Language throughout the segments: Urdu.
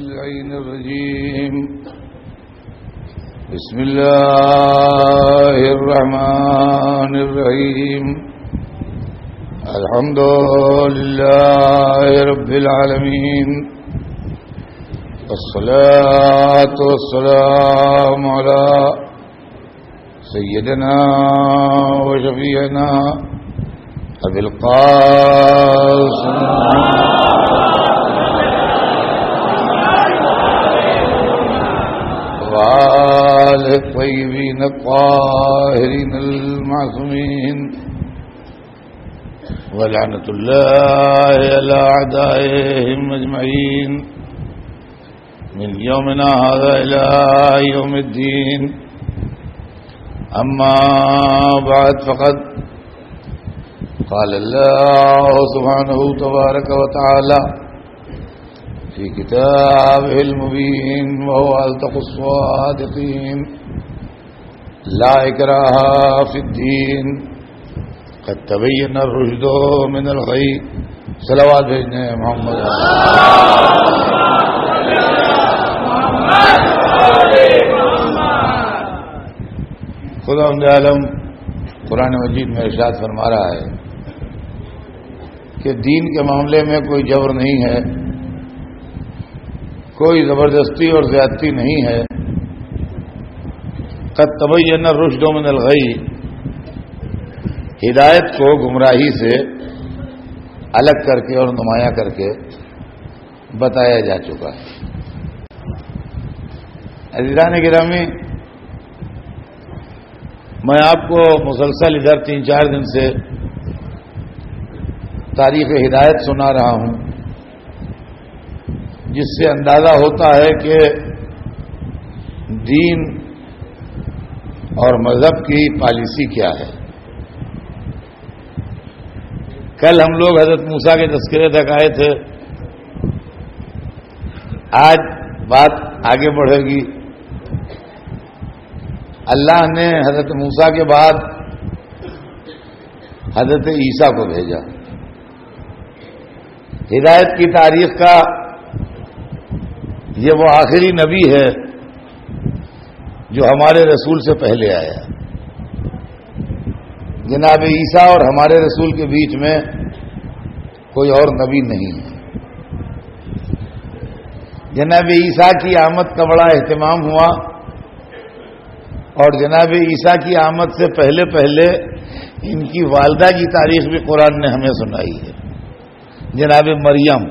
اللعين الرجيم بسم الله الرحمن الرحيم الحمد لله رب العالمين والصلاة والسلام على سيدنا وشفيعنا أبي القاسم وآله الطيبين الطاهرين المعصومين ولعنة الله على أعدائهم أجمعين من يومنا هذا إلى يوم الدين. أما بعد فقد قال الله سبحانه تبارك وتعالى في كتابه المبين وهو أصدق الصادقين لا إكراه في الدين قد تبين الرشد من الغي. صلوات بھیجنے محمد خداوند عالم قرآن مجید میں ارشاد فرما رہا ہے کہ دین کے معاملے میں کوئی جبر نہیں ہے، کوئی زبردستی اور زیادتی نہیں ہے. قد تبین الرشد من الغی، ہدایت کو گمراہی سے الگ کر کے اور نمایاں کر کے بتایا جا چکا ہے. عزیزان گرامی، میں آپ کو مسلسل ادھر 3-4 دن سے تاریخ ہدایت سنا رہا ہوں، جس سے اندازہ ہوتا ہے کہ دین اور مذہب کی پالیسی کیا ہے. کل ہم لوگ حضرت موسیٰ کے تذکرے تک آئے تھے، آج بات آگے بڑھے گی. اللہ نے حضرت موسیٰ کے بعد حضرت عیسیٰ کو بھیجا. ہدایت کی تاریخ کا یہ وہ آخری نبی ہے جو ہمارے رسول سے پہلے آیا. جناب عیسیٰ اور ہمارے رسول کے بیچ میں کوئی اور نبی نہیں ہے. جناب عیسیٰ کی آمد کا بڑا اہتمام ہوا، اور جناب عیسیٰ کی آمد سے پہلے پہلے ان کی والدہ کی تاریخ بھی قرآن نے ہمیں سنائی ہے، جناب مریم.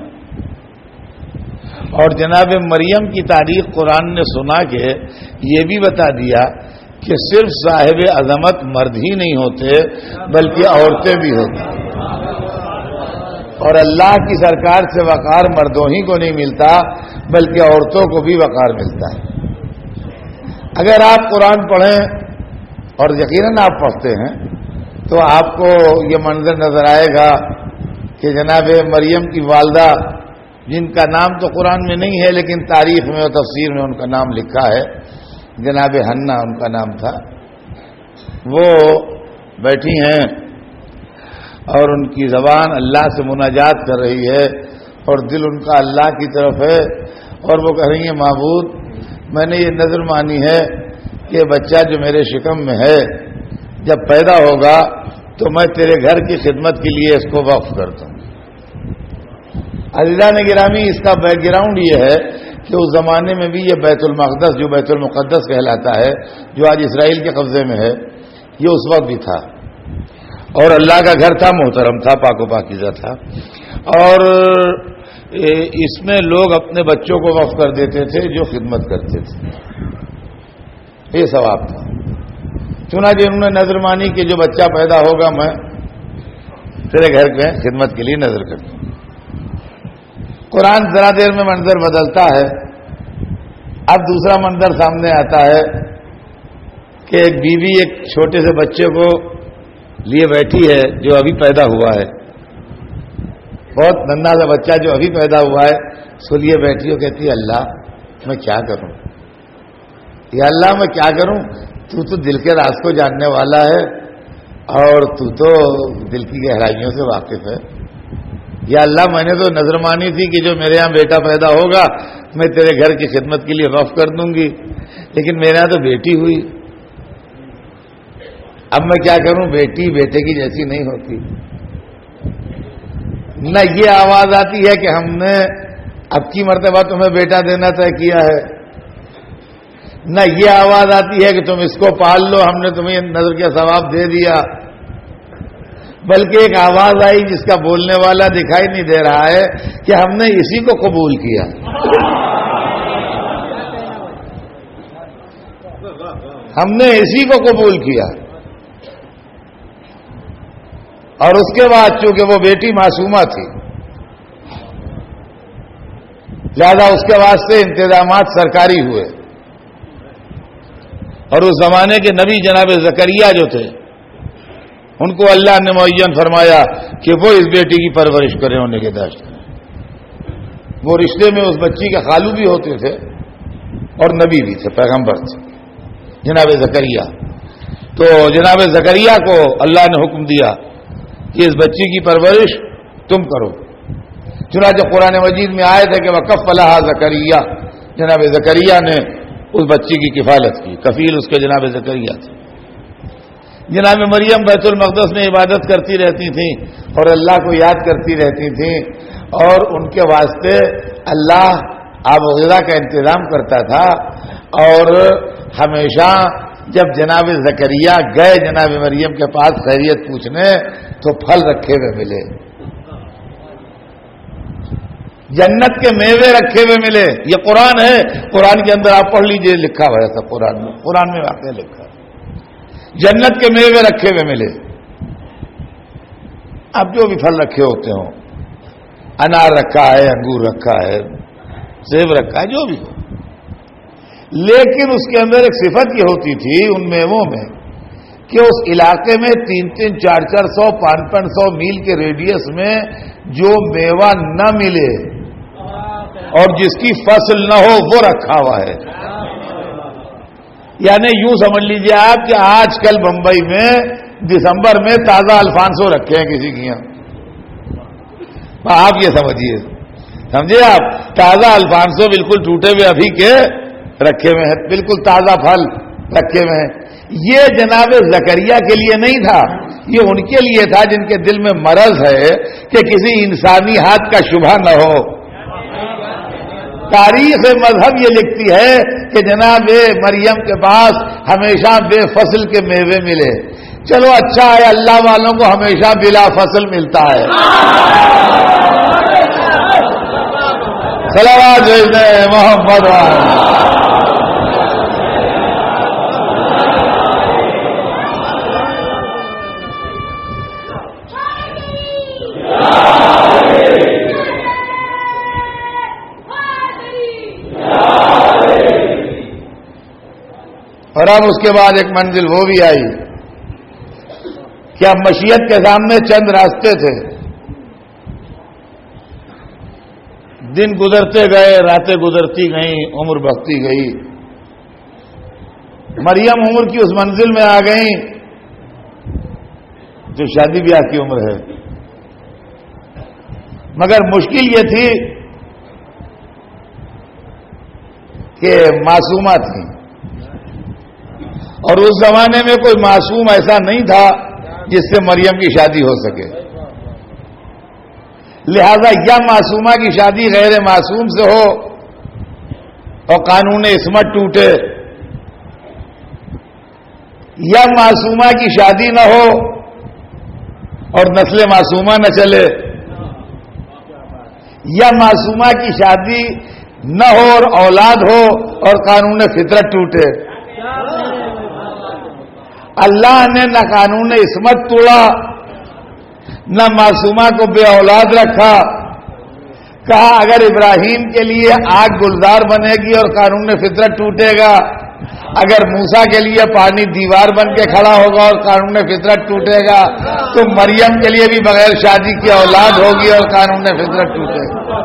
اور جناب مریم کی تاریخ قرآن نے سنا کے یہ بھی بتا دیا کہ صرف صاحب عظمت مرد ہی نہیں ہوتے بلکہ عورتیں بھی ہوتی ہیں، اور اللہ کی سرکار سے وقار مردوں ہی کو نہیں ملتا بلکہ عورتوں کو بھی وقار ملتا ہے. اگر آپ قرآن پڑھیں، اور یقیناً آپ پڑھتے ہیں، تو آپ کو یہ منظر نظر آئے گا کہ جناب مریم کی والدہ، جن کا نام تو قرآن میں نہیں ہے لیکن تاریخ میں اور تفسیر میں ان کا نام لکھا ہے، جناب حنا ان کا نام تھا، وہ بیٹھی ہیں اور ان کی زبان اللہ سے مناجات کر رہی ہے اور دل ان کا اللہ کی طرف ہے، اور وہ کہہ رہی ہیں معبود، میں نے یہ نظر مانی ہے کہ بچہ جو میرے شکم میں ہے جب پیدا ہوگا تو میں تیرے گھر کی خدمت کے لیے اس کو وقف کر دوں. عزیزان گرامی، اس کا بیک گراؤنڈ یہ ہے کہ اس زمانے میں بھی یہ بیت المقدس، جو بیت المقدس کہلاتا ہے، جو آج اسرائیل کے قبضے میں ہے، یہ اس وقت بھی تھا، اور اللہ کا گھر تھا، محترم تھا، پاک و پاکیزہ تھا، اور اس میں لوگ اپنے بچوں کو وقف کر دیتے تھے جو خدمت کرتے تھے. یہ ثواب تھا. چنانچہ انہوں نے نظر مانی کہ جو بچہ پیدا ہوگا میں تیرے گھر میں خدمت کے لیے نظر کرتا ہوں. قرآن ذرا دیر میں منظر بدلتا ہے. اب دوسرا منظر سامنے آتا ہے کہ ایک بیوی ایک چھوٹے سے بچے کو لیے بیٹھی ہے جو ابھی پیدا ہوا ہے، بہت ننھا سا بچہ جو ابھی پیدا ہوا ہے، اس کو لیے بیٹھی ہو، کہتی ہے اللہ میں کیا کروں، یا اللہ میں کیا کروں، تو دل کے راز کو جاننے والا ہے اور تو دل کی گہرائیوں سے واقف ہے. یا اللہ میں نے تو نظر مانی تھی کہ جو میرے یہاں بیٹا پیدا ہوگا میں تیرے گھر کی خدمت کے لیے وقف کر دوں گی، لیکن میرے یہاں تو بیٹی ہوئی، اب میں کیا کروں؟ بیٹی بیٹے کی جیسی نہیں ہوتی۔ نہ یہ آواز آتی ہے کہ ہم نے اب کی مرتبہ تمہیں بیٹا دینا طے کیا ہے، نہ یہ آواز آتی ہے کہ تم اس کو پال لو، ہم نے تمہیں نظر کا ثواب دے دیا، بلکہ ایک آواز آئی جس کا بولنے والا دکھائی نہیں دے رہا ہے کہ ہم نے اسی کو قبول کیا۔ ہم نے اسی کو قبول کیا، اور اس کے بعد چونکہ وہ بیٹی معصومہ تھی، لہذا اس کے واسطے انتظامات سرکاری ہوئے، اور اس زمانے کے نبی جناب زکریا جو تھے ان کو اللہ نے معین فرمایا کہ وہ اس بیٹی کی پرورش کریں اور نگہداشت کریں۔ وہ رشتے میں اس بچی کے خالو بھی ہوتے تھے اور نبی بھی تھے، پیغمبر تھے جناب زکریا۔ تو جناب زکریا کو اللہ نے حکم دیا کہ اس بچی کی پرورش تم کرو، چنانچہ قرآن مجید میں آئے تھے کہ وکفلھا زکریا، جناب زکریا نے اس بچی کی کفالت کی، کفیل اس کے جناب زکریا تھے۔ جناب مریم بیت المقدس میں عبادت کرتی رہتی تھیں اور اللہ کو یاد کرتی رہتی تھیں، اور ان کے واسطے اللہ آب و غذا کا انتظام کرتا تھا، اور ہمیشہ جب جناب زکریا گئے جناب مریم کے پاس خیریت پوچھنے تو پھل رکھے ہوئے ملے، جنت کے میوے رکھے ہوئے ملے۔ یہ قرآن ہے، قرآن کے اندر آپ پڑھ لیجئے، لکھا ہوا ہے سب قرآن میں واقعہ لکھا ہے، جنت کے میوے رکھے ہوئے ملے۔ اب جو بھی پھل رکھے ہوتے ہوں، انار رکھا ہے، انگور رکھا ہے، سیب رکھا ہے، جو بھی ہو، لیکن اس کے اندر ایک صفت یہ ہوتی تھی ان میووں میں کہ اس علاقے میں 300 400 500 میل کے ریڈیس میں جو میوہ نہ ملے اور جس کی فصل نہ ہو وہ رکھا ہوا ہے۔ یعنی یوں سمجھ لیجیے آپ کہ آج کل بمبئی میں دسمبر میں تازہ الفانسو رکھے ہیں کسی کی یہاں، آپ یہ سمجھیے، سمجھے آپ، تازہ الفانسو بالکل ٹوٹے ہوئے ابھی کے رکھے ہوئے ہیں، بالکل تازہ پھل رکھے ہوئے ہیں۔ یہ جناب زکریا کے لیے نہیں تھا، یہ ان کے لیے تھا جن کے دل میں مرض ہے کہ کسی انسانی ہاتھ کا شبہ نہ ہو۔ تاریخ مذہب یہ لکھتی ہے کہ جناب مریم کے پاس ہمیشہ بے فصل کے میوے ملے۔ چلو اچھا ہے، اللہ والوں کو ہمیشہ بلا فصل ملتا ہے۔ صلوات محمد اور اب اس کے بعد ایک منزل وہ بھی آئی کہ اب مشیت کے سامنے چند راستے تھے، دن گزرتے گئے، راتیں گزرتی گئیں، عمر بڑھتی گئی، مریم عمر کی اس منزل میں آ گئیں جو شادی بیاہ کی عمر ہے، مگر مشکل یہ تھی کہ معصومہ تھیں، اور اس زمانے میں کوئی معصوم ایسا نہیں تھا جس سے مریم کی شادی ہو سکے، لہذا یا معصومہ کی شادی غیر معصوم سے ہو اور قانون عصمت ٹوٹے، یا معصومہ کی شادی نہ ہو اور نسل معصومہ نہ چلے، یا معصومہ کی شادی نہ ہو اور اولاد ہو اور قانون فطرت ٹوٹے۔ اللہ نے نہ قانون عصمت توڑا، نہ معصومہ کو بے اولاد رکھا، کہا اگر ابراہیم کے لیے آگ گلزار بنے گی اور قانون فطرت ٹوٹے گا، اگر موسیٰ کے لیے پانی دیوار بن کے کھڑا ہوگا اور قانون فطرت ٹوٹے گا، تو مریم کے لیے بھی بغیر شادی کی اولاد ہوگی اور قانون فطرت ٹوٹے گا۔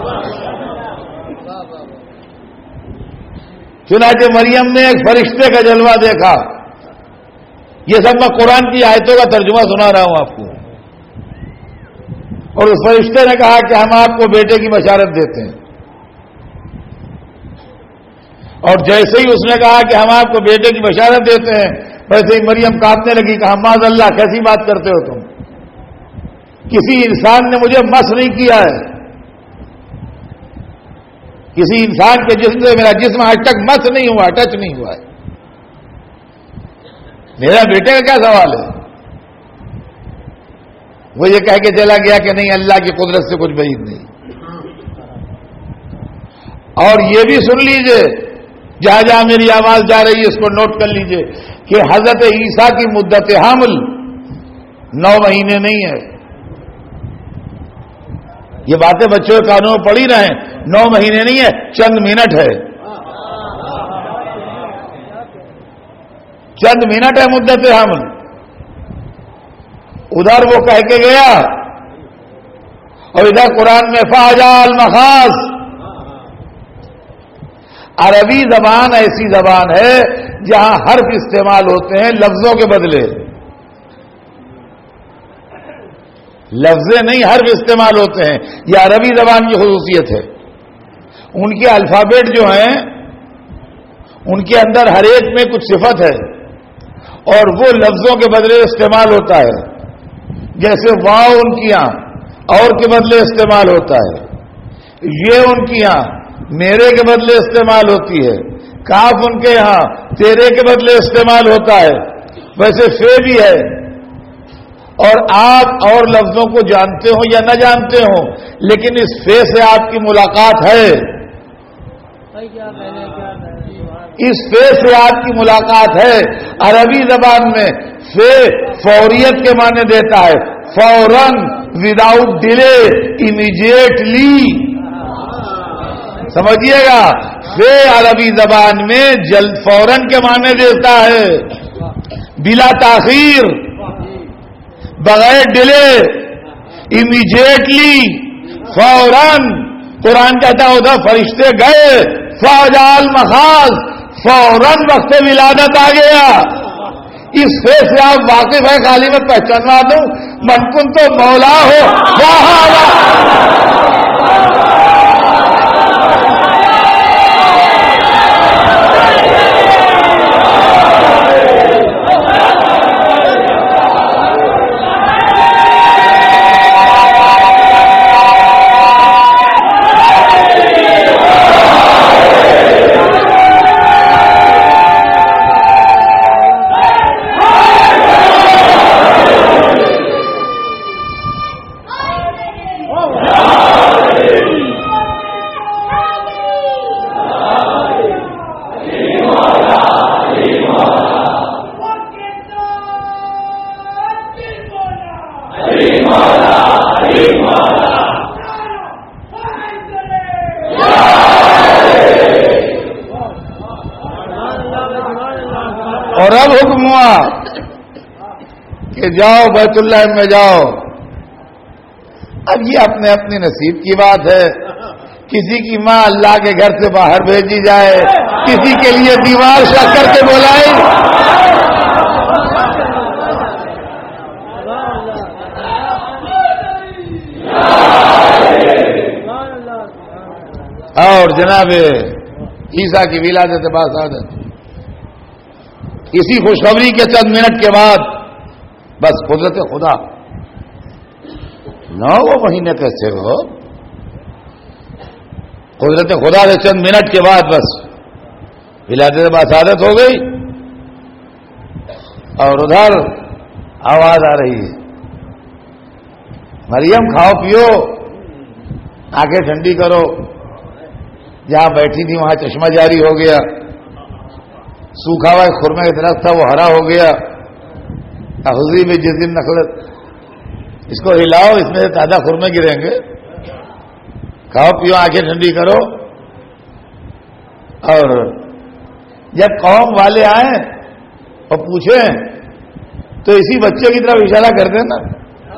چنانچہ مریم نے ایک فرشتے کا جلوہ دیکھا، یہ سب میں قرآن کی آیتوں کا ترجمہ سنا رہا ہوں آپ کو، اور اس فرشتے نے کہا کہ ہم آپ کو بیٹے کی بشارت دیتے ہیں۔ اور جیسے ہی اس نے کہا کہ ہم آپ کو بیٹے کی بشارت دیتے ہیں، ویسے ہی مریم کانپنے لگی، کہا معاذ اللہ، کیسی بات کرتے ہو تم؟ کسی انسان نے مجھے مس نہیں کیا ہے، کسی انسان کے جسم سے میرا جسم آج تک مس نہیں ہوا، ٹچ نہیں ہوا ہے، میرا بیٹے کا کیا سوال ہے؟ وہ یہ کہہ کے چلا گیا کہ نہیں، اللہ کی قدرت سے کچھ بعید نہیں۔ اور یہ بھی سن لیجئے، جہاں جہاں میری آواز جا رہی ہے اس کو نوٹ کر لیجئے کہ حضرت عیسیٰ کی مدت حمل 9 مہینے نہیں ہے۔ یہ باتیں بچوں کے کانوں میں پڑی رہیں، 9 مہینے نہیں ہے، چند منٹ ہے، چند منٹ ہے مدت حمل۔ ادھر وہ کہہ کے گیا اور ادھر قرآن میں فاجال مخاص۔ عربی زبان ایسی زبان ہے جہاں حرف استعمال ہوتے ہیں لفظوں کے بدلے، لفظیں نہیں حرف استعمال ہوتے ہیں، یہ عربی زبان کی خصوصیت ہے۔ ان کے الفابیٹ جو ہیں ان کے اندر ہر ایک میں کچھ صفت ہے اور وہ لفظوں کے بدلے استعمال ہوتا ہے، جیسے واو ان کی یہاں اور کے بدلے استعمال ہوتا ہے، یہ ان کی یہاں میرے کے بدلے استعمال ہوتی ہے، کاف ان کے یہاں تیرے کے بدلے استعمال ہوتا ہے، ویسے فے بھی ہے۔ اور آپ اور لفظوں کو جانتے ہوں یا نہ جانتے ہوں، لیکن اس فے سے آپ کی ملاقات ہے، اس فے سے آپ کی ملاقات ہے۔ عربی زبان میں فے فوریت کے معنی دیتا ہے، فوراً، وداؤٹ ڈیلے، امیڈیٹلی، سمجھیے گا۔ فے عربی زبان میں جلد، فوراً کے معنی دیتا ہے، بلا تاخیر، بغیر ڈیلے، امیڈیٹلی، فوراً۔ قرآن کہتا ہے ادھر فرشتے گئے، فاجال مخاص، فوراً وقت ولادت آ گیا۔ اس فے سے آپ واقف ہے، خالی میں پہچانوا دوں، من کن تو مولا ہو، اور اب حکم ہوا کہ جاؤ بیت اللہ میں جاؤ۔ اب یہ اپنے اپنے نصیب کی بات ہے، کسی کی ماں اللہ کے گھر سے باہر بھیجی جائے، کسی کے لیے دیوار شک کر کے بلائی، اور جناب عیسیٰ کی ولادت باسعادت اسی خوشخبری کے چند منٹ کے بعد بس قدرت خدا 9 مہینے کیسے ہو، قدرت خدا سے چند منٹ کے بعد بس ولادت باسعادت ہو گئی۔ اور ادھر آواز آ رہی ہے، مریم کھاؤ پیو، آنکھیں ٹھنڈی کرو۔ جہاں بیٹھی تھی وہاں چشمہ جاری ہو گیا، سوکھا ہوا خرمے کا درخت تھا وہ ہرا ہو گیا۔ اخذی میں جس دن نخلت، اس کو ہلاؤ، اس میں سے تازہ خرمے گریں گے، کھاؤ پیو، آنکھیں ٹھنڈی کرو۔ اور جب قوم والے آئیں اور پوچھیں تو اسی بچے کی طرف اشارہ کر دیں نا،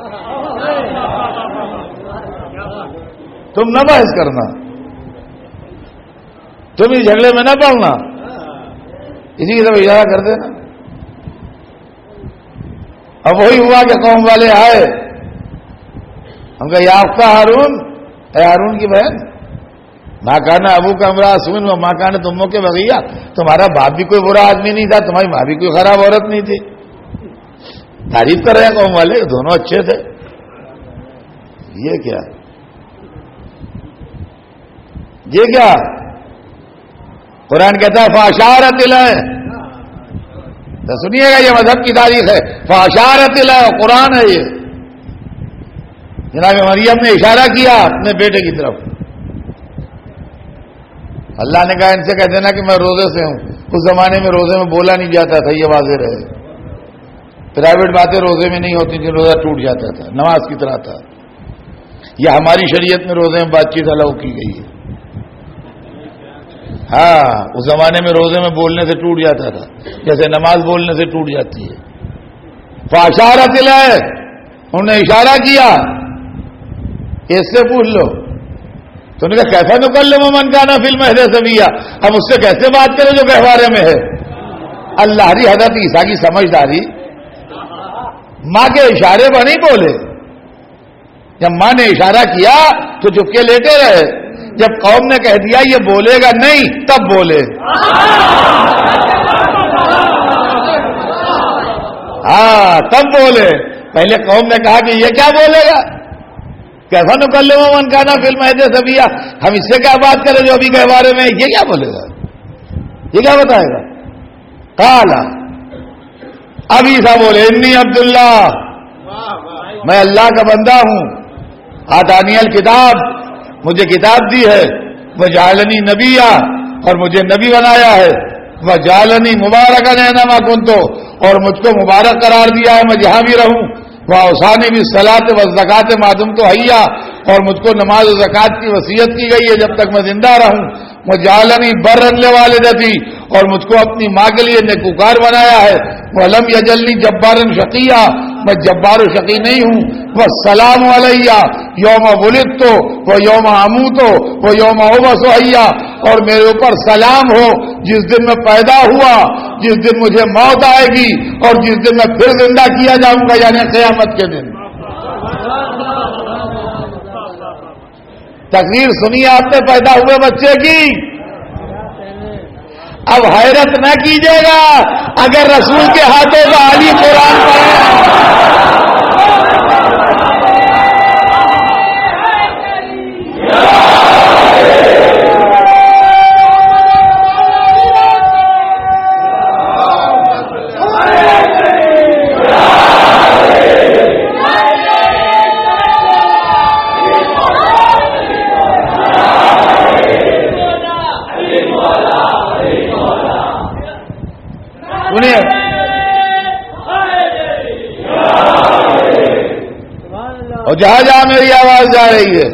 تم نہ بحث کرنا، تم اس جھگڑے میں نہ پڑنا، اسی کی طرف اشارہ کر دینا۔ اب وہی ہوا کہ قوم والے آئے، ہم کہا یا اختہ ہارون، اے ہارون کی بہن، ماں کانا ابو کا امرا سن و ماں کانا تموں کے بغیہ، تمہارا باپ بھی کوئی برا آدمی نہیں تھا، تمہاری ماں بھی کوئی خراب عورت نہیں تھی. تعریف کر رہے ہیں قوم والے، دونوں اچھے تھے. یہ کیا قرآن کہتا ہے فاشارت الہ. تو سنیے گا یہ مذہب کی تاریخ ہے. فاشارت الہ قرآن ہے یہ. جناب مریم نے اشارہ کیا اپنے بیٹے کی طرف. اللہ نے کہا ان سے کہہ دینا کہ میں روزے سے ہوں. اس زمانے میں روزے میں بولا نہیں جاتا تھا، یہ واضح رہے. پرائیویٹ باتیں روزے میں نہیں ہوتی تھیں، روزہ ٹوٹ جاتا تھا، نماز کی طرح تھا. یہ ہماری شریعت میں روزے میں بات چیت الاؤ کی گئی ہے. ہاں اس زمانے میں روزے میں بولنے سے ٹوٹ جاتا تھا جیسے نماز بولنے سے ٹوٹ جاتی ہے. فاشارت الہ، انہوں نے اشارہ کیا. اس سے پوچھ لو تو نے کہا کیسا نکلم من کانا فی المہد صبیا، ہم اس سے کیسے بات کریں جو گہوارے میں ہے. اللہ ری حضرت عیسیٰ کی سمجھداری، ماں کے اشارے پر نہیں بولے. جب ماں نے اشارہ کیا تو چپ کے لیٹے رہے. جب قوم نے کہہ دیا یہ بولے گا نہیں تب بولے. ہاں تب بولے. پہلے قوم نے کہا کہ یہ کیا بولے گا، کیسا نکلم من کانا فی المہد صبیا، ہم اس سے کیا بات کریں جو ابھی گہوارے میں، یہ کیا بولے گا، یہ کیا بتائے گا. قال اب عیسیٰ بولے انی عبداللہ، میں اللہ کا بندہ ہوں. آتانی الکتاب، مجھے کتاب دی ہے. وجعلنی نبیا، اور مجھے نبی بنایا ہے. وجعلنی مبارکا اینما کنت، اور مجھ کو مبارک قرار دیا ہے میں جہاں بھی رہوں. واوصانی بالصلاۃ والزکاۃ ما دمت حیا، اور مجھ کو نماز و زکوٰۃ کی وصیت کی گئی ہے جب تک میں زندہ رہوں. وجعلنی برا لوالدتی، اور مجھ کو اپنی ماں کے لیے نیکوکار بنایا ہے. ولم یجلنی جبارا شقیا، میں جبار و شقی نہیں ہوں. والسلام علیہ یوم ولدت و یوم اموت و یوم ابعث حیا، اور میرے اوپر سلام ہو جس دن میں پیدا ہوا، جس دن مجھے موت آئے گی، اور جس دن میں پھر زندہ کیا جاؤں گا، یعنی قیامت کے دن. تقریر سنی آپ نے پیدا ہوئے بچے کی. اب حیرت نہ کیجیے گا اگر رسول کے ہاتھوں کا عالی قرآن پڑھے. اور جہاں جہاں میری آواز جا رہی ہے،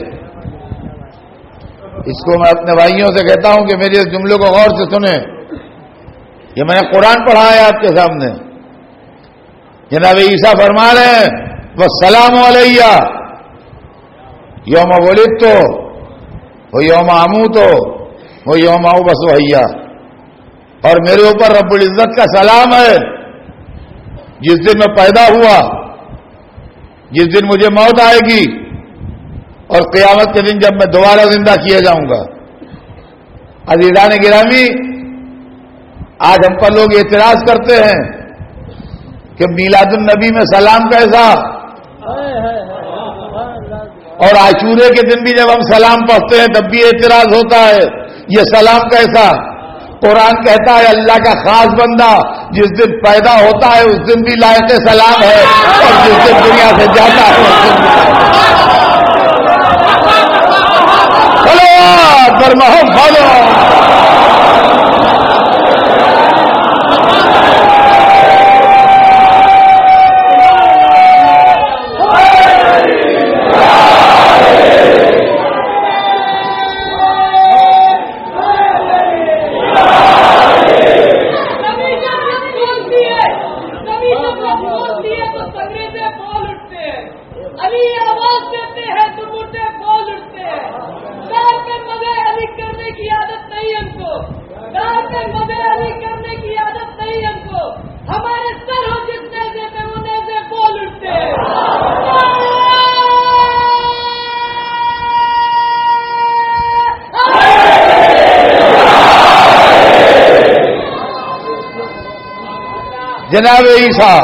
اس کو میں اپنے بھائیوں سے کہتا ہوں کہ میرے اس جملے کو غور سے سنیں. یہ میں نے قرآن پڑھا ہے آپ کے سامنے. جناب عیسیٰ فرما رہے ہیں والسلام علیہ یوم ولدت و یوم اموت و یوم ابعث حیا، اور میرے اوپر رب العزت کا سلام ہے جس دن میں پیدا ہوا، جس دن مجھے موت آئے گی، اور قیامت کے دن جب میں دوبارہ زندہ کیا جاؤں گا. عزیزان گرامی، آج ہم پر لوگ اعتراض کرتے ہیں کہ میلاد النبی میں سلام کیسا، اور عاشورے کے دن بھی جب ہم سلام پڑھتے ہیں تب بھی اعتراض ہوتا ہے یہ سلام کیسا. قرآن کہتا ہے اللہ کا خاص بندہ جس دن پیدا ہوتا ہے اس دن بھی لائق سلام ہے، اور جس دن دنیا سے جاتا ہے اس دن محمد. جناب عیسیٰ،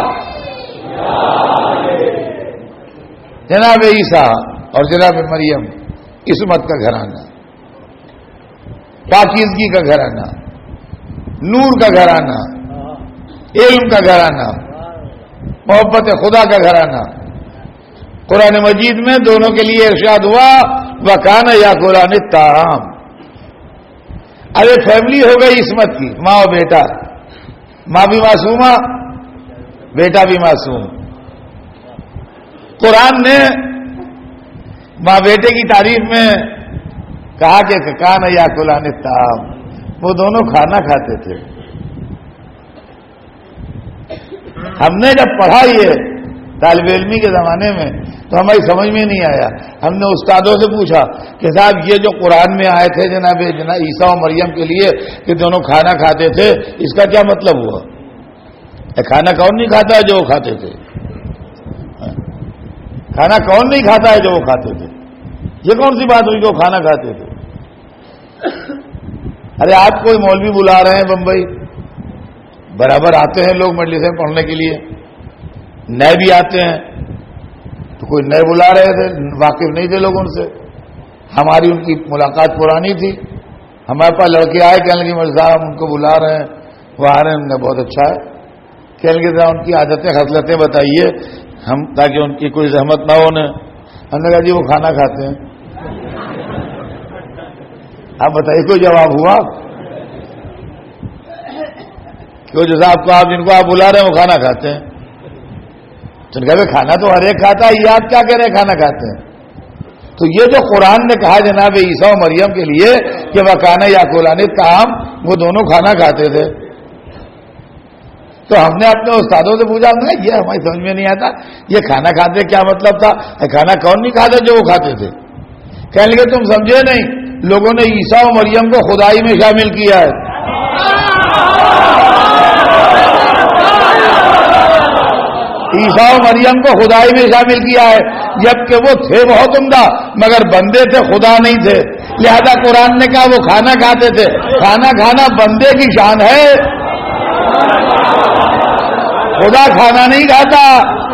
جناب عیسیٰ اور جناب مریم، عصمت کا گھرانہ، پاکیزگی کا گھرانہ، نور کا گھرانہ، علم کا گھرانہ، محبت خدا کا گھرانہ. قرآن مجید میں دونوں کے لیے ارشاد ہوا وکان یاکلان الطعام. ارے فیملی ہو گئی عصمت کی، ماں اور بیٹا، ماں بھی معصومہ، بیٹا بھی معصوم. قرآن نے ماں بیٹے کی تعریف میں کہا کہ کان یاکلان الطعام، وہ دونوں کھانا کھاتے تھے. ہم نے جب پڑھا یہ طالب علمی کے زمانے میں تو ہماری سمجھ میں نہیں آیا. ہم نے استادوں سے پوچھا کہ صاحب یہ جو قرآن میں آئے تھے جناب عیسیٰ و مریم کے لیے کہ دونوں کھانا کھاتے تھے، اس کا کیا مطلب ہوا؟ کھانا کون نہیں کھاتا ہے جو وہ کھاتے تھے؟ کھانا کون نہیں کھاتا ہے جو وہ کھاتے تھے؟ یہ کون سی بات ہوئی کہ وہ کھانا کھاتے تھے؟ ارے آپ کوئی مولوی بلا رہے ہیں بمبئی، برابر آتے ہیں لوگ مجلسیں پڑھنے کے لیے، نئے بھی آتے ہیں، تو کوئی نئے بلا رہے تھے، واقف نہیں تھے لوگ ان سے. ہماری ان کی ملاقات پرانی تھی. ہمارے پاس لڑکے آئے، کہنے لگے مولوی صاحب ہم ان کو بلا رہے ہیں، وہ آ رہے ہیں. ہم نے بہت اچھا ہے. کہنے لگے ان کی عادتیں خصلتیں بتائیے ہم، تاکہ ان کی کوئی زحمت نہ ہونے. ہم نے کہا جی وہ کھانا کھاتے ہیں. آپ بتائیے کوئی جواب ہوا؟ کیوں جو صاحب کو آپ جن کو آپ بلا رہے ہیں وہ کھانا کھاتے ہیں؟ تو کہ کھانا تو ہر ایک کھاتا ہے، یہ آپ کیا کہہ رہے ہیں کھانا کھاتے ہیں؟ تو یہ جو قرآن نے کہا جناب عیسیٰ و مریم کے لیے کہ وکان یاکلان الطعام، وہ دونوں کھانا کھاتے تھے. تو ہم نے اپنے استادوں سے پوچھا، یہ ہماری سمجھ میں نہیں آتا، یہ کھانا کھاتے کیا مطلب تھا؟ کھانا کون نہیں کھاتے جو وہ کھاتے تھے؟ کہنے لگے تم سمجھے نہیں، لوگوں نے عیسیٰ و مریم کو خدائی میں شامل کیا ہے. عیسیٰ و مریم کو خدائی میں شامل کیا ہے، جبکہ وہ تھے بہت عمدہ مگر بندے تھے، خدا نہیں تھے. لہذا قرآن نے کہا وہ کھانا کھاتے تھے. کھانا کھانا بندے کی شان ہے، خدا کھانا نہیں کھاتا.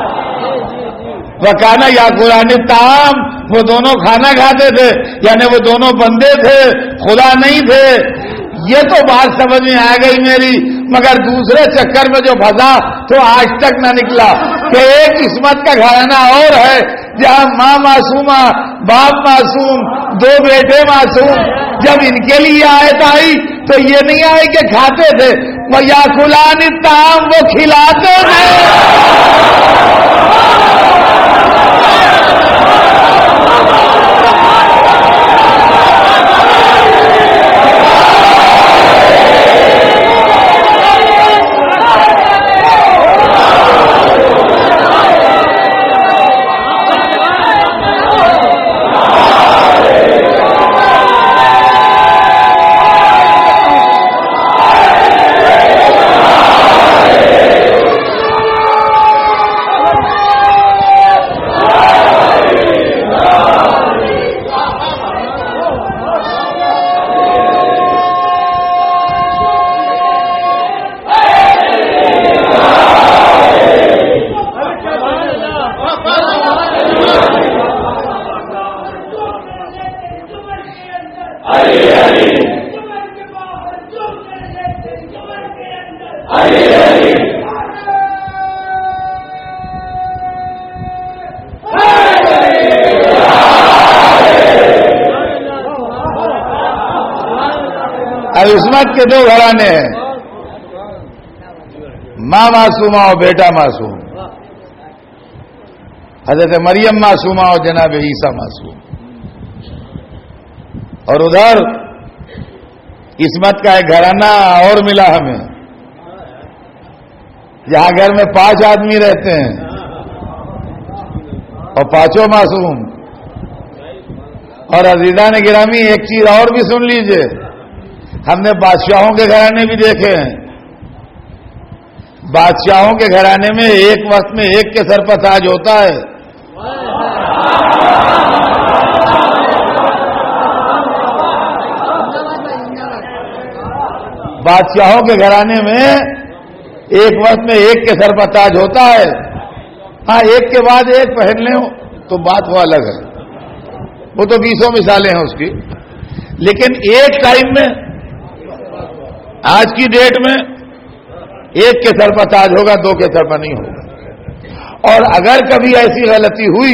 وکان یاکلان الطعام، وہ دونوں کھانا کھاتے تھے، یعنی وہ دونوں بندے تھے، خدا نہیں تھے. یہ تو بات سمجھ میں آ گئی میری، مگر دوسرے چکر میں جو پھنسا تو آج تک نہ نکلا کہ ایک عصمت کا گھرانہ اور ہے جہاں ماں معصومہ، باپ معصوم، دو بیٹے معصوم. جب ان کے لیے آیت آئی تو یہ نہیں آئی کہ کھاتے تھے، وہ یاکلان الطعام، وہ کھلاتے تھے. عصمت کے دو گھرانے ہیں، ماں معصومہ اور بیٹا معصوم. حضرت مریم معصومہ اور جناب عیسیٰ معصوم. اور ادھر عصمت کا ایک گھرانہ اور ملا ہمیں، جہاں گھر میں 5 آدمی رہتے ہیں اور 5 معصوم. اور عزیزان گرامی ایک چیز اور بھی سن لیجئے، ہم نے بادشاہوں کے گھرانے بھی دیکھے ہیں. بادشاہوں کے گھرانے میں ایک وقت میں ایک کے سر پر تاج ہوتا ہے. بادشاہوں کے گھرانے میں ایک وقت میں ایک کے سر پر تاج ہوتا ہے، ہاں ایک کے بعد ایک پہن لیں تو بات وہ الگ ہے، وہ تو 20 مثالیں ہیں اس کی، لیکن ایک ٹائم میں آج کی ڈیٹ میں ایک کے سر پر تاج ہوگا، دو کے سر پر نہیں ہوگا۔ اور اگر کبھی ایسی غلطی ہوئی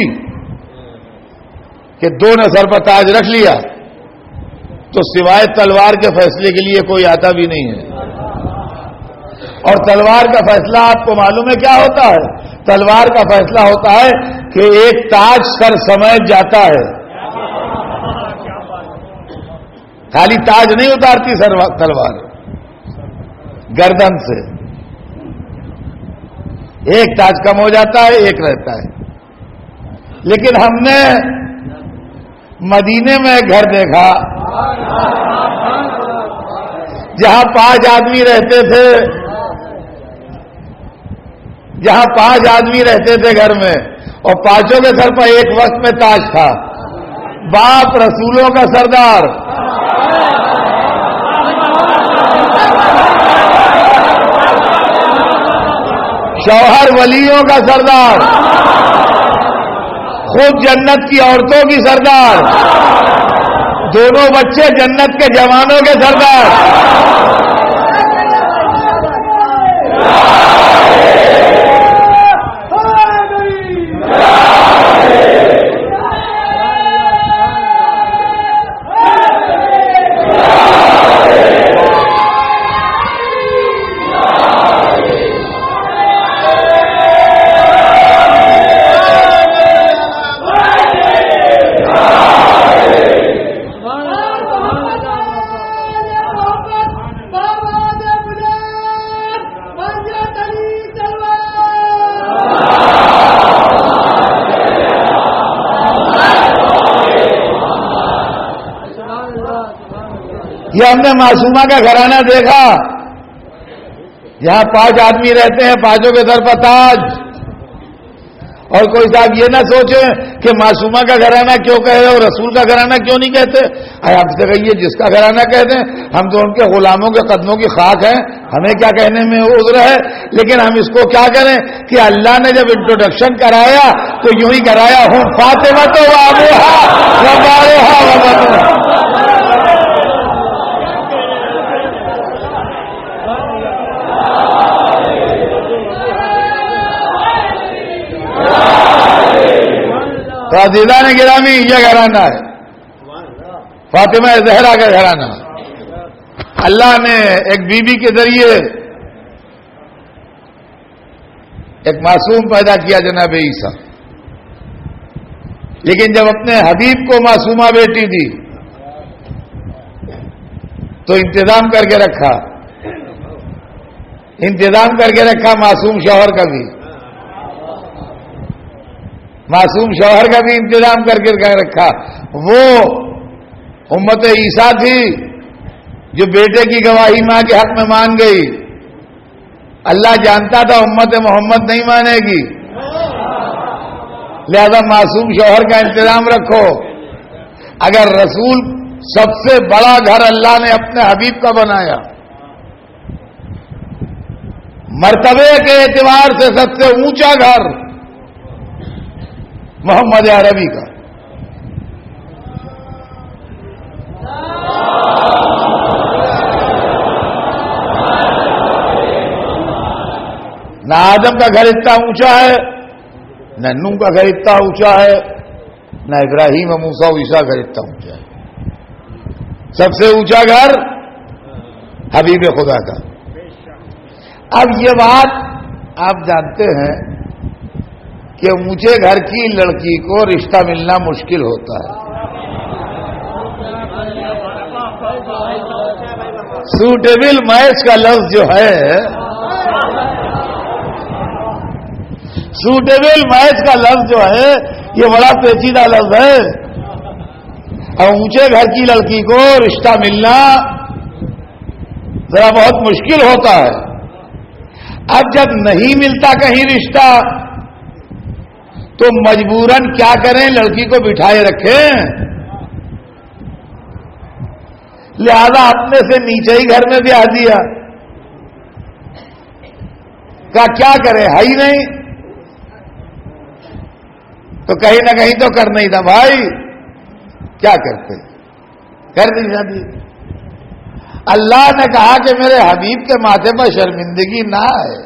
کہ دو نے سر پر تاج رکھ لیا تو سوائے تلوار کے فیصلے کے لیے کوئی آتا بھی نہیں ہے۔ اور تلوار کا فیصلہ آپ کو معلوم ہے کیا ہوتا ہے؟ تلوار کا فیصلہ ہوتا ہے کہ ایک تاج سر سمیٹ جاتا ہے، خالی تاج نہیں اتارتی تلوار، گردن سے ایک تاج کم ہو جاتا ہے، ایک رہتا ہے۔ لیکن ہم نے مدینے میں ایک گھر دیکھا جہاں 5 آدمی رہتے تھے، جہاں 5 آدمی رہتے تھے گھر میں، اور 5 کے سر پر ایک وقت میں تاج تھا۔ باپ رسولوں کا سردار، شوہر ولیوں کا سردار، خود جنت کی عورتوں کی سردار، دونوں بچے جنت کے جوانوں کے سردار۔ یہ ہم نے معصومہ کا گھرانہ دیکھا جہاں 5 آدمی رہتے ہیں، 5 کے سر پر تاج۔ اور کوئی صاحب یہ نہ سوچے کہ معصومہ کا گھرانہ کیوں کہے اور رسول کا گھرانہ کیوں نہیں کہتے۔ آپ سے کہیے جس کا گھرانہ کہتے ہیں، ہم تو ان کے غلاموں کے قدموں کی خاک ہیں، ہمیں کیا کہنے میں عذر ہے۔ لیکن ہم اس کو کیا کریں کہ اللہ نے جب انٹروڈکشن کرایا تو یوں ہی کرایا، ہوں فاطمہ تو وابوہا وبارہا وبنوہا۔ تو عزیزان گرامی، یہ گھرانہ ہے فاطمہ زہرا کا گھرانہ۔ اللہ نے ایک بی بی کے ذریعے ایک معصوم پیدا کیا جناب عیسیٰ، لیکن جب اپنے حبیب کو معصومہ بیٹی دی تو انتظام کر کے رکھا معصوم شوہر کا بھی، معصوم شوہر کا بھی انتظام کر کے رکھا۔ وہ امت عیسیٰ تھی جو بیٹے کی گواہی ماں کے حق میں مان گئی۔ اللہ جانتا تھا امت محمد نہیں مانے گی، لہذا معصوم شوہر کا انتظام رکھو۔ اگر رسول سب سے بڑا گھر اللہ نے اپنے حبیب کا بنایا، مرتبے کے اعتبار سے سب سے اونچا گھر محمد عربی کا، نہ آدم کا گھر اتنا اونچا ہے، نہ نوح کا گھر اتنا اونچا ہے، نہ ابراہیم و موسیٰ و عیسیٰ کا گھر اتنا اونچا ہے۔ سب سے اونچا گھر حبیب خدا کا۔ اب یہ بات آپ جانتے ہیں کہ اونچے گھر کی لڑکی کو رشتہ ملنا مشکل ہوتا ہے۔ سوٹیبل میچ کا لفظ جو ہے، سوٹیبل میچ کا لفظ جو ہے یہ بڑا پیچیدہ لفظ ہے، اور اونچے گھر کی لڑکی کو رشتہ ملنا ذرا بہت مشکل ہوتا ہے۔ اب جب نہیں ملتا کہیں رشتہ تو مجبوراً کیا کریں، لڑکی کو بٹھائے رکھیں، لہذا اپنے سے نیچے ہی گھر میں بیاہ دیا۔ کیا کرے، ہے ہی نہیں تو کہیں نہ کہیں تو کرنا ہی تھا بھائی، کیا کرتے، کر دی شادی۔ اللہ نے کہا کہ میرے حبیب کے ماتھے پر شرمندگی نہ آئے،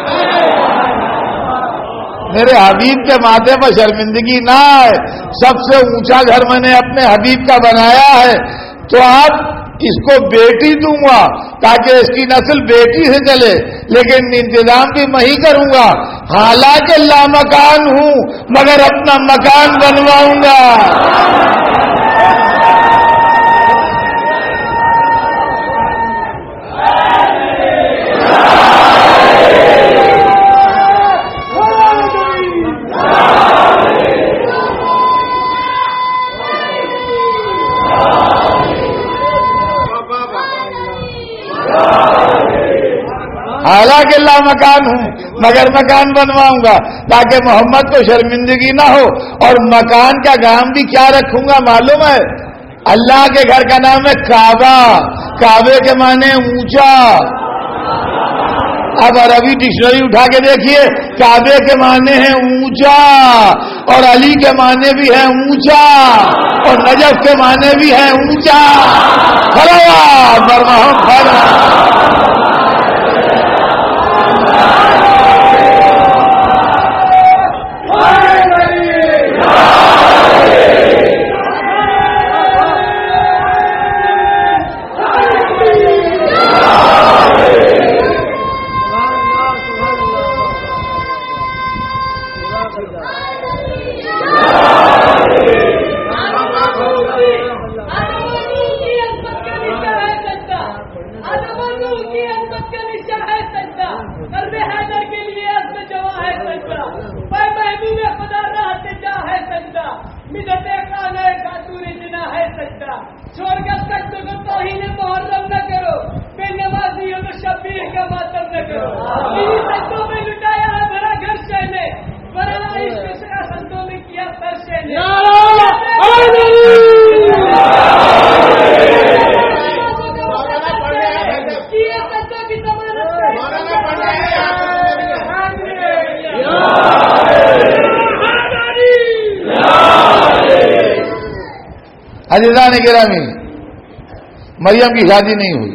میرے حبیب کے ماتھے پر شرمندگی نہ آئے، سب سے اونچا گھر میں نے اپنے حبیب کا بنایا ہے، تو آپ اس کو بیٹی دوں گا تاکہ اس کی نسل بیٹی سے چلے، لیکن انتظام بھی میں ہی کروں گا، حالانکہ لامکان ہوں مگر اپنا مکان بنواؤں گا۔ حالانکہ لا مکان ہوں مگر مکان بنواؤں گا تاکہ محمد کو شرمندگی نہ ہو، اور مکان کا نام بھی کیا رکھوں گا معلوم ہے؟ اللہ کے گھر کا نام ہے کعبہ، کعبے کے معنی اونچا۔ اب عربی ڈکشنری اٹھا کے دیکھیے، کعبے کے معنی ہیں اونچا، اور علی کے معنی بھی ہیں اونچا، اور نجف کے معنی بھی ہیں اونچا۔ عزیزان گرامی، مریم کی شادی نہیں ہوئی،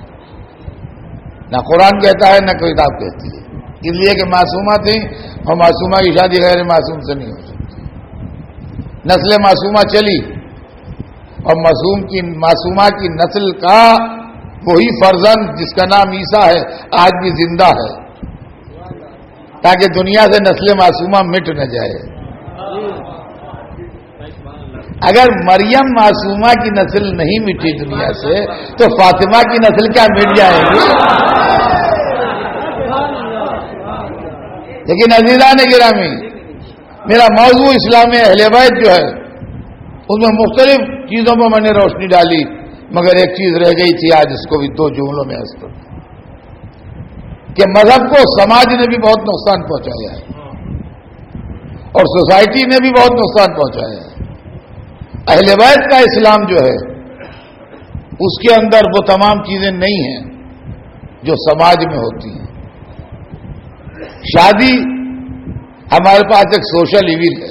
نہ قرآن کہتا ہے نہ کوئی کتاب کہتی ہے، اس لیے کہ معصومہ تھیں، اور معصومہ کی شادی غیر معصوم سے نہیں ہو سکتی۔ نسل معصومہ چلی، اور معصومہ کی نسل کا وہی فرزند جس کا نام عیسیٰ ہے آج بھی زندہ ہے، تاکہ دنیا سے نسل معصومہ مٹ نہ جائے۔ اگر مریم معصومہ کی نسل نہیں مٹی دنیا سے تو فاطمہ کی نسل کیا مٹ جائے گی؟ لیکن عزیزان گرامی، میرا موضوع اسلام اہل بیت جو ہے اس میں مختلف چیزوں پر میں نے روشنی ڈالی، مگر ایک چیز رہ گئی تھی، آج اس کو بھی 2 جملوں میں عرض کروں کہ مذہب کو سماج نے بھی بہت نقصان پہنچایا ہے، اور سوسائٹی نے بھی بہت نقصان پہنچایا ہے۔ اہل بیت کا اسلام جو ہے اس کے اندر وہ تمام چیزیں نہیں ہیں جو سماج میں ہوتی ہیں۔ شادی ہمارے پاس ایک سوشل ایویل ہے،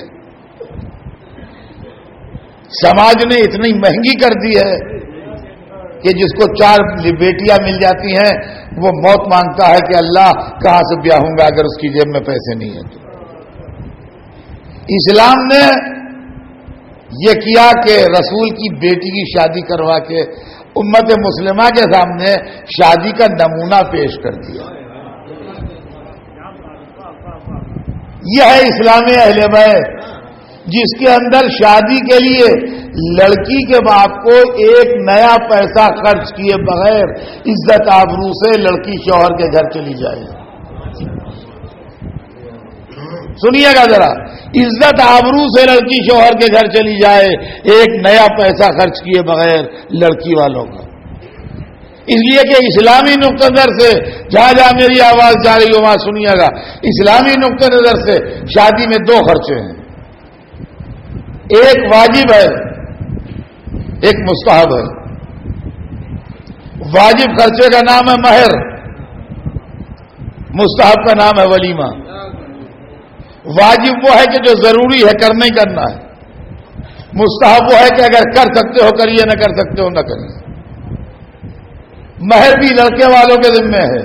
سماج نے اتنی مہنگی کر دی ہے کہ جس کو 4 بیٹیاں مل جاتی ہیں وہ موت مانگتا ہے کہ اللہ کہاں سے بیاہوں گا اگر اس کی جیب میں پیسے نہیں ہیں تو۔ اسلام نے یہ کیا کہ رسول کی بیٹی کی شادی کروا کے امت مسلمہ کے سامنے شادی کا نمونہ پیش کر دیا۔ یہ ہے اسلام اہل بیت، جس کے اندر شادی کے لیے لڑکی کے باپ کو ایک نیا پیسہ خرچ کیے بغیر عزت آبرو سے لڑکی شوہر کے گھر چلی جائے۔ سنیے گا ذرا، عزت آبرو سے لڑکی شوہر کے گھر چلی جائے ایک نیا پیسہ خرچ کیے بغیر لڑکی والوں کا۔ اس لیے کہ اسلامی نقطہ نظر سے جہاں جہاں میری آواز جا رہی ہو وہاں سنیے گا، اسلامی نقطہ نظر سے شادی میں 2 خرچے ہیں، ایک واجب ہے ایک مستحب ہے۔ واجب خرچے کا نام ہے مہر، مستحب کا نام ہے ولیمہ. واجب وہ ہے کہ جو ضروری ہے کرنا ہی کرنا ہے. مستحب وہ ہے کہ اگر کر سکتے ہو کریے، نہ کر سکتے ہو نہ کریے. مہر بھی لڑکے والوں کے ذمے ہے،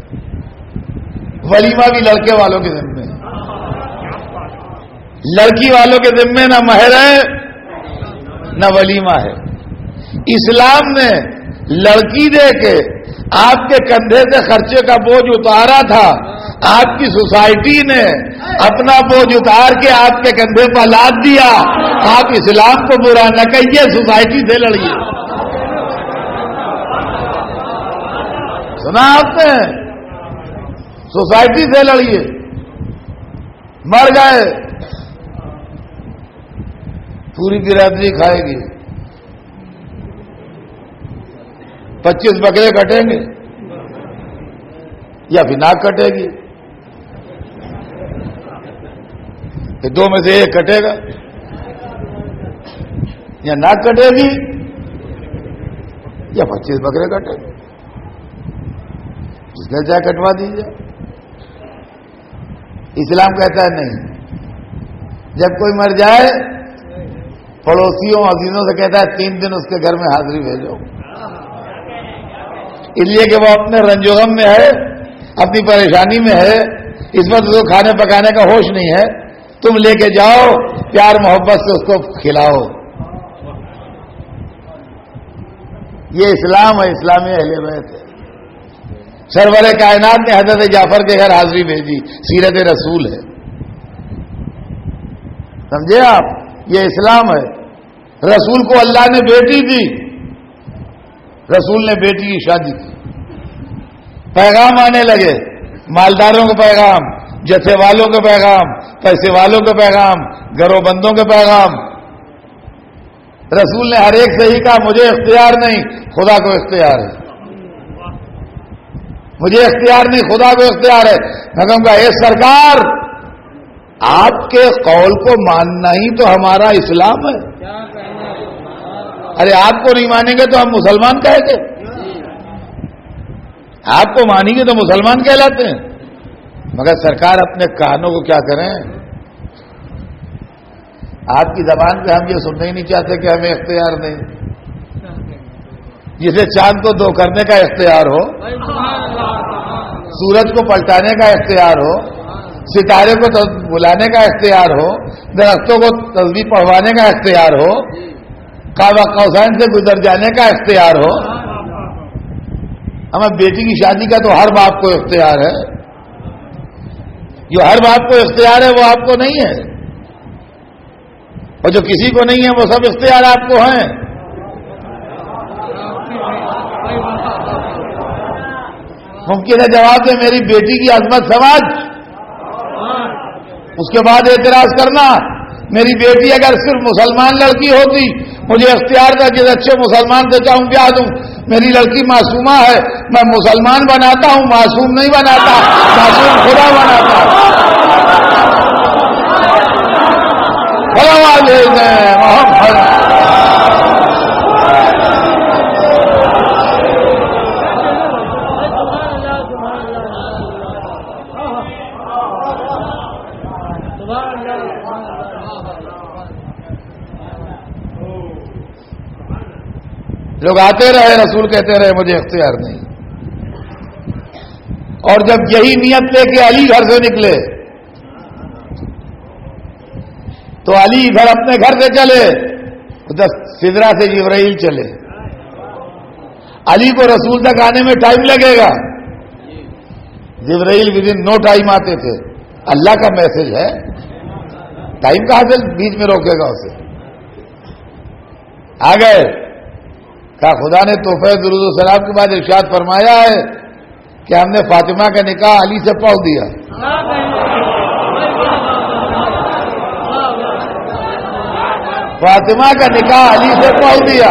ولیمہ بھی لڑکے والوں کے ذمے ہے. لڑکی والوں کے ذمے نہ مہر ہے نہ ولیمہ ہے. اسلام نے لڑکی دے کے آپ کے کندھے سے خرچے کا بوجھ اتارا تھا. آپ کی سوسائٹی نے اپنا بوجھ اتار کے آپ کے کندھے پر لاد دیا. آپ اسلام کو برا نہ کہیے، سوسائٹی سے لڑیے. سنا آپ نے؟ سوسائٹی سے لڑیے. مر گئے پوری برادری کھائے گی. 25 بکرے کٹیں گے یا پھر ناک کٹے گی. کہ دو میں سے ایک کٹے گا، یا ناک کٹے گی یا 25 بکرے کٹے گے. جس نے چاہے کٹوا دیجیے. اسلام کہتا ہے نہیں. جب کوئی مر جائے پڑوسیوں عزیزوں سے کہتا ہے 3 دن اس کے گھر میں حاضری بھیجو، اس لیے کہ وہ اپنے رنج و غم میں ہے، اپنی پریشانی میں ہے. اس وقت اس کو کھانے پکانے کا ہوش نہیں ہے. تم لے کے جاؤ، پیار محبت سے اس کو کھلاؤ. یہ اسلام ہے، اسلامی اہل بیت ہے. سرور کائنات نے حضرت جعفر کے گھر حاضری بھیجی. سیرت رسول ہے، سمجھے آپ؟ یہ اسلام ہے. رسول کو اللہ نے بیٹی دی، رسول نے بیٹی کی شادی کی. پیغام آنے لگے، مالداروں کے پیغام، جتھے والوں کے پیغام، پیسے والوں کے پیغام، گھروں بندوں کے پیغام. رسول نے ہر ایک سے ہی کہا مجھے اختیار نہیں، خدا کو اختیار ہے. مجھے اختیار نہیں، خدا کو اختیار ہے. میں کہوں گا اے سرکار، آپ کے قول کو ماننا ہی تو ہمارا اسلام ہے. ارے آپ کو نہیں مانیں گے تو ہم مسلمان کہیں گے؟ آپ کو مانیں گے تو مسلمان کہلاتے ہیں. مگر سرکار اپنے کانوں کو کیا کریں؟ آپ کی زبان پہ ہم یہ سننا ہی نہیں چاہتے کہ ہمیں اختیار نہیں. جسے چاند کو دو کرنے کا اختیار ہو، سورج کو پلٹانے کا اختیار ہو، ستارے کو بلانے کا اختیار ہو، درختوں کو تسبیح پڑھوانے کا اختیار ہو، کعبہ قوسین سے گزر جانے کا اختیار ہو. ہمیں بیٹی کی شادی کا تو ہر باپ کو اختیار ہے. جو ہر باپ کو اختیار ہے وہ آپ کو نہیں ہے، اور جو کسی کو نہیں ہے وہ سب اختیار آپ کو ہیں. ممکن ہے جواب دے میری بیٹی کی عظمت سمجھ، اس کے بعد اعتراض کرنا. میری بیٹی اگر صرف مسلمان لڑکی ہوتی، مجھے اختیار تھا جس اچھے مسلمان سے چاہوں بیاہ دوں. میری لڑکی معصومہ ہے، میں مسلمان بناتا ہوں، معصوم نہیں بناتا، معصوم خدا بناتا. محمد لوگ آتے رہے، رسول کہتے رہے مجھے اختیار نہیں. اور جب یہی نیت لے کے علی گھر سے نکلے تو علی ادھر اپنے گھر سے چلے، ادھر سدرا سے جبرائیل چلے. علی کو رسول تک آنے میں ٹائم لگے گا، جبرائیل ودن نو ٹائم آتے تھے. اللہ کا میسج ہے، ٹائم کہاں سے بیچ میں روکے گا اسے. آ گئے، کہا خدا نے تحفہ درود و سلام کے بعد ارشاد فرمایا ہے کہ ہم نے فاطمہ کا نکاح علی سے پڑھ دیا. فاطمہ کا نکاح علی سے پڑھ دیا.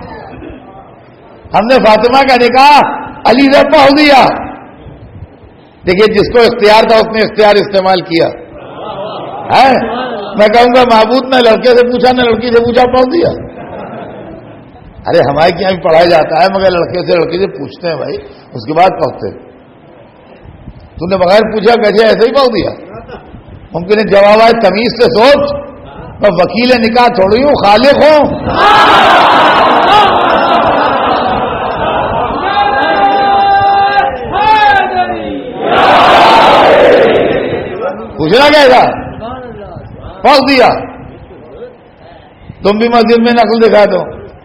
ہم نے فاطمہ کا نکاح علی سے پڑھ دیا. دیکھیے جس کو اختیار تھا اس نے اختیار استعمال کیا ہے. میں کہوں گا معبود نے لڑکے سے پوچھا نہ لڑکی سے پوچھا، پڑھ دیا. ارے ہمارے یہاں بھی پڑھایا جاتا ہے مگر لڑکے سے لڑکی سے پوچھتے ہیں بھائی، اس کے بعد پڑھتے. تم نے بغیر پوچھا کیسے ایسے ہی پاؤ دیا؟ ممکن ہے جواب آئے تمیز سے سوچ، میں وکیل نکاح تھوڑی ہوں، خالق ہوں. پوچھنا کیا تھا؟ پاؤ دیا. تم بھی مسجد میں نقل دکھا دو.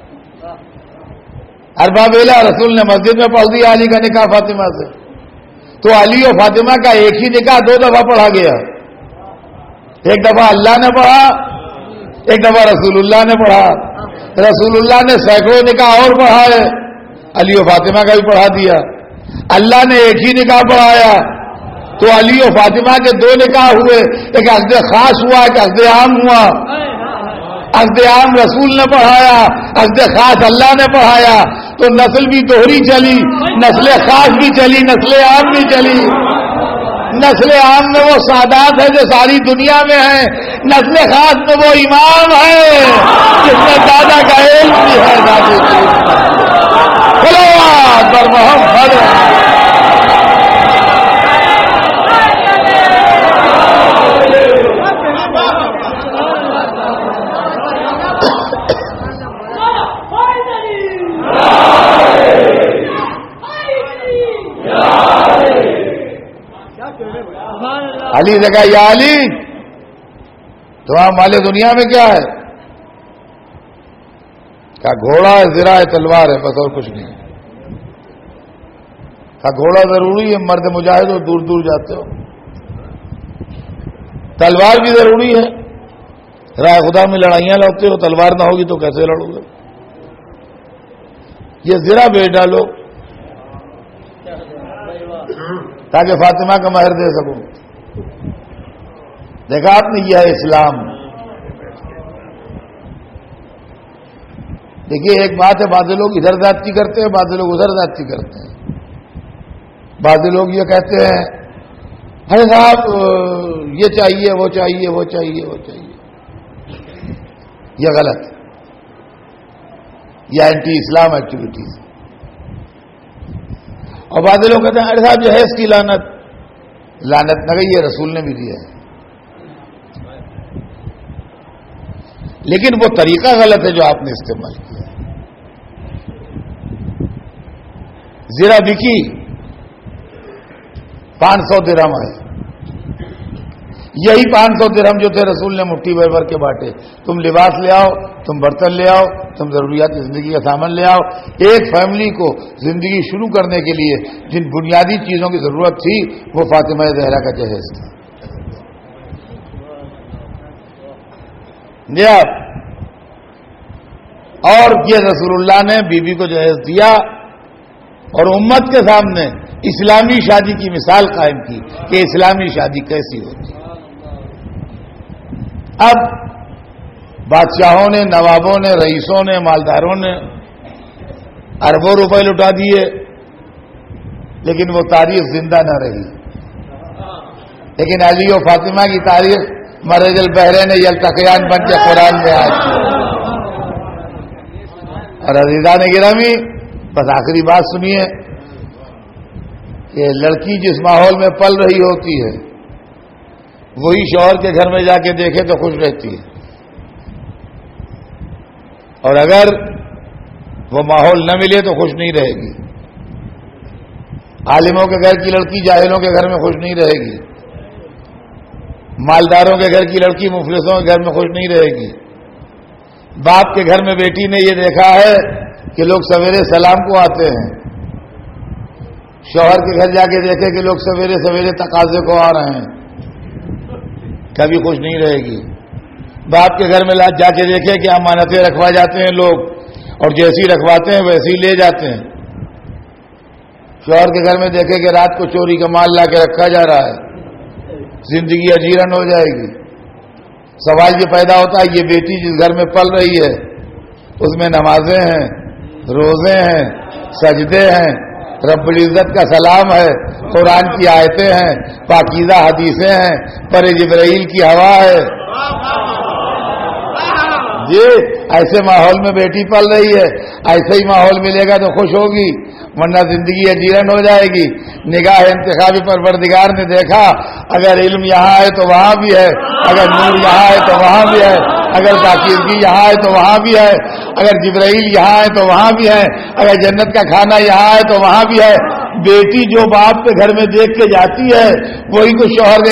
اربابیلا رسول نے مسجد میں پڑھ دیا علی کا نکاح فاطمہ سے، تو علی اور فاطمہ کا ایک ہی نکاح 2 دفعہ پڑھا گیا. ایک دفعہ اللہ نے پڑھا، ایک دفعہ رسول اللہ نے پڑھا. رسول اللہ نے سینکڑوں نکاح اور پڑھائے، علی اور فاطمہ کا بھی پڑھا دیا. اللہ نے ایک ہی نکاح پڑھایا تو علی اور فاطمہ کے 2 نکاح ہوئے، ایک عقد خاص ہوا، ایک عقد عام ہوا. عقد عام رسول نے پڑھایا، عقد خاص اللہ نے پڑھایا، تو نسل بھی دوہری چلی، نسل خاص بھی چلی، نسل عام بھی چلی. نسل عام میں وہ سادات ہے جو ساری دنیا میں ہیں، نسل خاص میں وہ امام ہے جس میں دادا کا علم بھی ہے. دادی پر محمد علی سے کہا، یا علی تمہارا مال دنیا میں کیا ہے؟ کہا گھوڑا ہے، زرہ ہے، تلوار ہے، بس اور کچھ نہیں. کہا گھوڑا ضروری ہے، مرد مجاہد ہو، دور دور جاتے ہو. تلوار بھی ضروری ہے، راہ خدا میں لڑائیاں لڑتے ہو، تلوار نہ ہوگی تو کیسے لڑو گے؟ یہ زرہ بیچ ڈالو تاکہ فاطمہ کا مہر دے سکوں. دیکھا آپ نے، یہ ہے اسلام. دیکھیے ایک بات ہے، بعض لوگ ادھر زیادتی کرتے ہیں، بعض لوگ ادھر زیادتی کرتے ہیں. بعض لوگ یہ کہتے ہیں ارے صاحب یہ چاہیے، وہ چاہیے، وہ چاہیے، وہ چاہیے. یہ غلط، یہ اینٹی اسلام ایکٹیویٹیز. اور بعض لوگ کہتے ہیں ارے صاحب جہیز کی لعنت. لعنت نہ گئی، یہ رسول نے بھی دیا ہے، لیکن وہ طریقہ غلط ہے جو آپ نے استعمال کیا. زرہ بکی 500 درہم ہے. یہی 500 درہم جو تھے رسول نے مٹھی بھر بھر کے بانٹے. تم لباس لے آؤ، تم برتن لے آؤ، تم ضروریات زندگی کا سامان لے آؤ. ایک فیملی کو زندگی شروع کرنے کے لیے جن بنیادی چیزوں کی ضرورت تھی وہ فاطمہ زہرا کا جہیز تھا. اور یہ رسول اللہ نے بی بی کو جہیز دیا اور امت کے سامنے اسلامی شادی کی مثال قائم کی کہ اسلامی شادی کیسی ہوتی. اب بادشاہوں نے، نوابوں نے، رئیسوں نے، مالداروں نے اربوں روپے لٹا دیے، لیکن وہ تاریخ زندہ نہ رہی. لیکن علی و فاطمہ کی تاریخ مرج البحرین یلتقیان بن کے قرآن میں آئی. اور عزیزان گرامی، بس آخری بات سنیے کہ لڑکی جس ماحول میں پل رہی ہوتی ہے وہی شوہر کے گھر میں جا کے دیکھے تو خوش رہتی ہے، اور اگر وہ ماحول نہ ملے تو خوش نہیں رہے گی. عالموں کے گھر کی لڑکی جاہلوں کے گھر میں خوش نہیں رہے گی، مالداروں کے گھر کی لڑکی مفلسوں کے گھر میں خوش نہیں رہے گی. باپ کے گھر میں بیٹی نے یہ دیکھا ہے کہ لوگ سویرے سلام کو آتے ہیں، شوہر کے گھر جا کے دیکھے کہ لوگ سویرے سویرے تقاضے کو آ رہے ہیں، کبھی خوش نہیں رہے گی. باپ کے گھر میں جا کے دیکھے کہ امانتیں رکھوا جاتے ہیں لوگ، اور جیسی رکھواتے ہیں ویسی لے جاتے ہیں. شوہر کے گھر میں دیکھے کہ رات کو چوری کا مال لا کے رکھا جا رہا ہے، زندگی اجیرن ہو جائے گی. سوال یہ پیدا ہوتا ہے یہ بیٹی جس گھر میں پل رہی ہے اس میں نمازیں ہیں، روزے ہیں، سجدے ہیں، رب العزت کا سلام ہے، قرآن کی آیتیں ہیں، پاکیزہ حدیثیں ہیں، پر جبرائیل کی ہوا ہے. جی ایسے ماحول میں بیٹی پل رہی ہے، ایسے ہی ماحول ملے گا تو خوش ہوگی. ورنہ زندگی اجیرن ہو جائے گی. نگاہ انتخابی پروردگار نے دیکھا اگر علم یہاں ہے تو وہاں بھی ہے, اگر نور یہاں ہے تو وہاں بھی ہے, اگر پاکیزگی یہاں ہے تو وہااں بھی ہے, اگر جبرائیل یہاں ہے تو وہاں بھی ہے, اگر جنت کا کھانا یہاں ہے تو وہاں بھی ہے. بیٹی جو باپ کے گھر میں دیکھ کے جاتی ہے وہی کو شوہر